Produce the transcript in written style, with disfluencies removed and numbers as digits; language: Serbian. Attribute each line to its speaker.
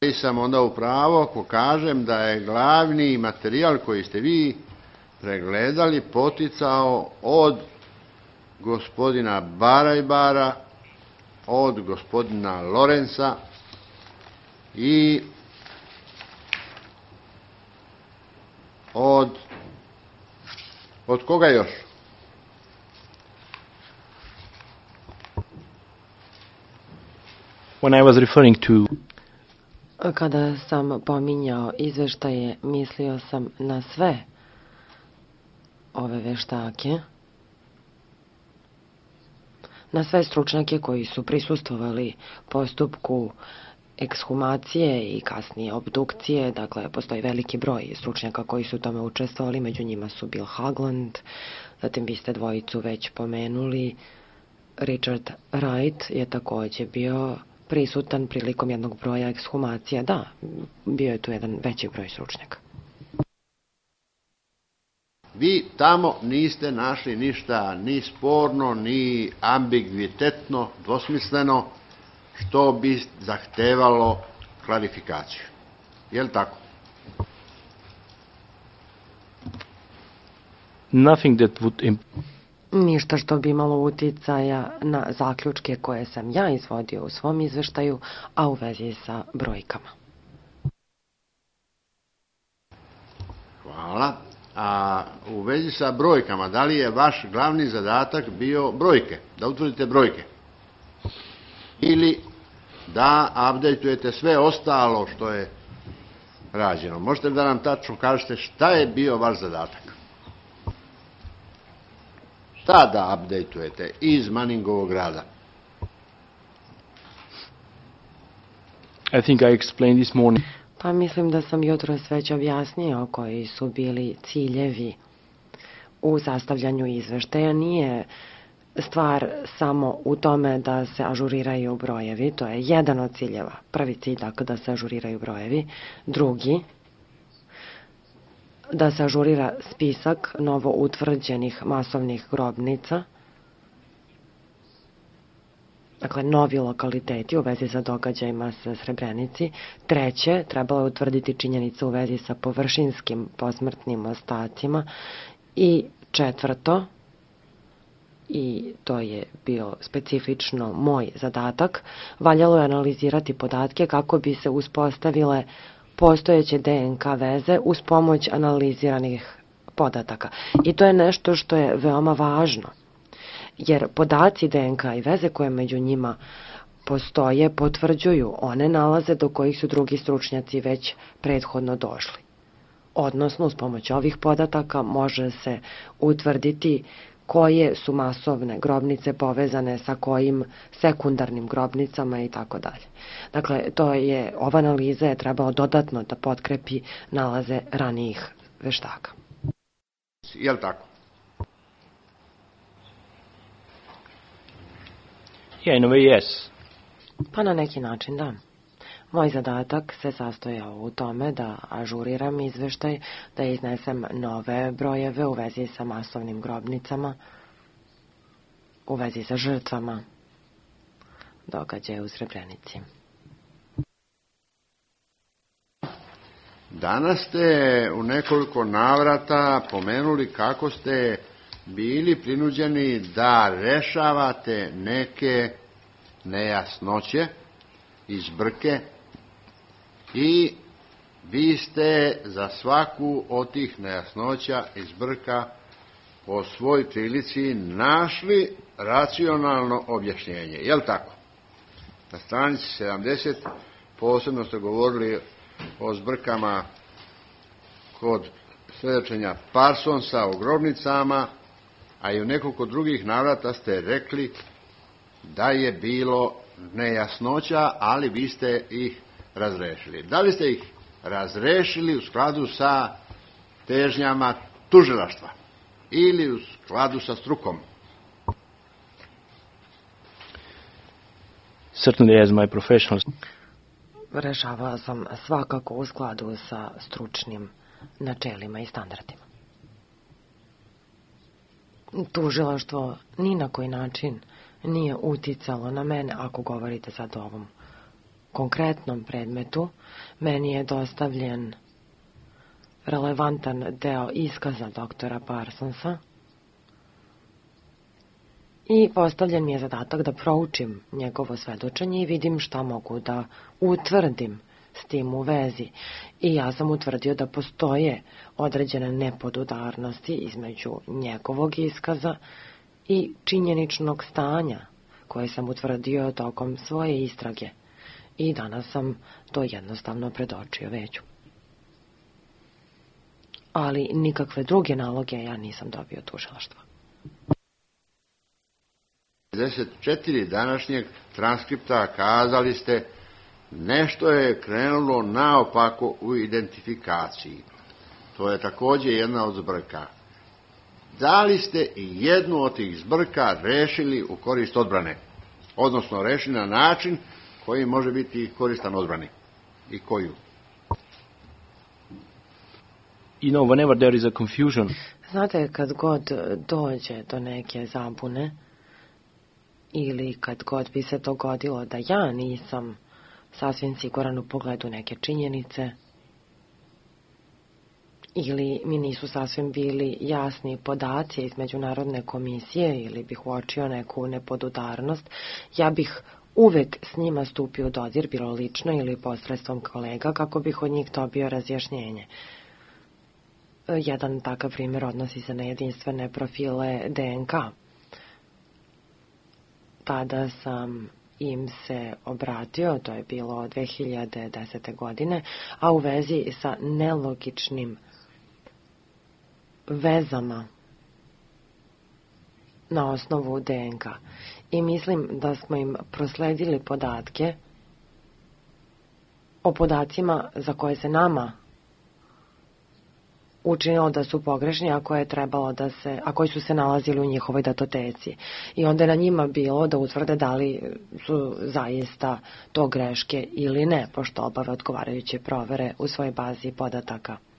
Speaker 1: li sam onda u pravu ako kažem da je glavni materijal koji ste vi pregledali poticao od gospodina Barajbara, od gospodina Lorenza i od koga još?
Speaker 2: When I was referring to...
Speaker 3: Kada sam pominjao izveštaje, mislio sam na sve ove veštake, na sve stručnjake koji su prisustvovali postupku ekshumacije i kasnije obdukcije. Dakle, postoji veliki broj stručnjaka koji su u tome učestvovali, među njima su Bill Haglund, zatim vi ste dvojicu već pomenuli, Richard Wright je također bio prisutan prilikom jednog broja ekshumacija. Da, bio je tu jedan veći broj stručnjaka.
Speaker 1: Vi tamo niste našli ništa ni sporno, ni ambigvitetno, dvosmisleno, što bi zahtevalo klarifikaciju. Je li tako?
Speaker 2: Nothing that would...
Speaker 3: Ništa što bi imalo uticaja na zaključke koje sam ja izvodio u svom izveštaju, a u vezi sa brojkama.
Speaker 1: Hvala. A u vezi sa brojkama, da li je vaš glavni zadatak bio brojke, da utvrdite brojke? Ili da updateujete sve ostalo što je rađeno? Možete da nam tačno kažete šta je bio vaš zadatak? Šta da updateujete iz Manningovog rada?
Speaker 2: I think I explained this morning.
Speaker 3: Pa mislim da sam jutros već objasnio koji su bili ciljevi u sastavljanju izveštaja. Nije stvar samo u tome da se ažuriraju brojevi, to je jedan od ciljeva. Prvi cilj, dakle, da se ažuriraju brojevi. Drugi, da se ažurira spisak novo utvrđenih masovnih grobnica, dakle, novi lokaliteti u vezi sa događajima sa Srebrenici. Treće, trebalo je utvrditi činjenice u vezi sa površinskim posmrtnim ostacima. I četvrto, i to je bio specifično moj zadatak, valjalo je analizirati podatke kako bi se uspostavile postojeće DNK veze uz pomoć analiziranih podataka. I to je nešto što je veoma važno, jer podaci DNK i veze koje među njima postoje potvrđuju one nalaze do kojih su drugi stručnjaci već prethodno došli. Odnosno, uz pomoć ovih podataka može se utvrditi koje su masovne grobnice povezane sa kojim sekundarnim grobnicama i tako dalje. Dakle, ova analiza je trebala dodatno da potkrepi nalaze ranijih veštaka.
Speaker 1: Je li tako?
Speaker 2: Yeah, in a way, yes.
Speaker 3: Pa na neki način, da. Moj zadatak se sastojao u tome da ažuriram izveštaj, da iznesem nove brojeve u vezi sa masovnim grobnicama, u vezi sa žrtvama događaja u Srebrenici.
Speaker 1: Danas ste u nekoliko navrata pomenuli kako ste bili prinuđeni da rešavate neke nejasnoće i zbrke i vi ste za svaku od tih nejasnoća i zbrka po svoj prilici našli racionalno objašnjenje. Je li tako? Na stranici 70 posebno ste govorili o zbrkama kod svedočenja Parsonsa o grobnicama, a i u nekoliko drugih navrata ste rekli da je bilo nejasnoća, ali vi ste ih razrešili. Da li ste ih razrešili u skladu sa težnjama tužilaštva ili u skladu sa strukom?
Speaker 2: Certainly as my professional.
Speaker 3: Rešavala sam svakako u skladu sa stručnim načelima i standardima. Tužilaštvo ni na koji način nije uticalo na mene, ako govorite sad o ovom konkretnom predmetu meni je dostavljen relevantan deo iskaza doktora Parsonsa i postavljen mi je zadatak da proučim njegovo svedočenje i vidim šta mogu da utvrdim s tim u vezi. I ja sam utvrdio da postoje određene nepodudarnosti između njegovog iskaza i činjeničnog stanja koje sam utvrdio tokom svoje istrage. I danas sam to jednostavno predočio veću. Ali nikakve druge naloge ja nisam dobio od tužilaštva.
Speaker 1: 54 današnjeg transkripta kazali ste nešto je krenulo naopako u identifikaciji. To je također jedna od zbrka. Da li ste i jednu od tih zbrka rešili u korist odbrane? Odnosno rešili na način koji može biti koristan odbrani? I koju?
Speaker 2: You know, whenever there is a confusion,
Speaker 3: Znate, kad god dođe do neke zabune ili kad god bi se dogodilo da ja nisam sasvim siguran u pogledu neke činjenice ili mi nisu sasvim bili jasni podaci iz Međunarodne komisije ili bih uočio neku nepodudarnost, ja bih uvek s njima stupio u dodir, bilo lično ili posredstvom kolega, kako bih od njih dobio razjašnjenje. Jedan takav primjer odnosi se na jedinstvene profile DNK. Tada sam im se obratio, to je bilo 2010. godine, a u vezi sa nelogičnim vezama na osnovu DNK. I mislim da smo im prosledili podatke o podacima za koje se nama učinilo da su pogrešni, a koji su se nalazili u njihovoj datoteci. I onda je na njima bilo da utvrde da li su zaista to greške ili ne, pošto obave odgovarajuće provere u svojoj bazi podataka.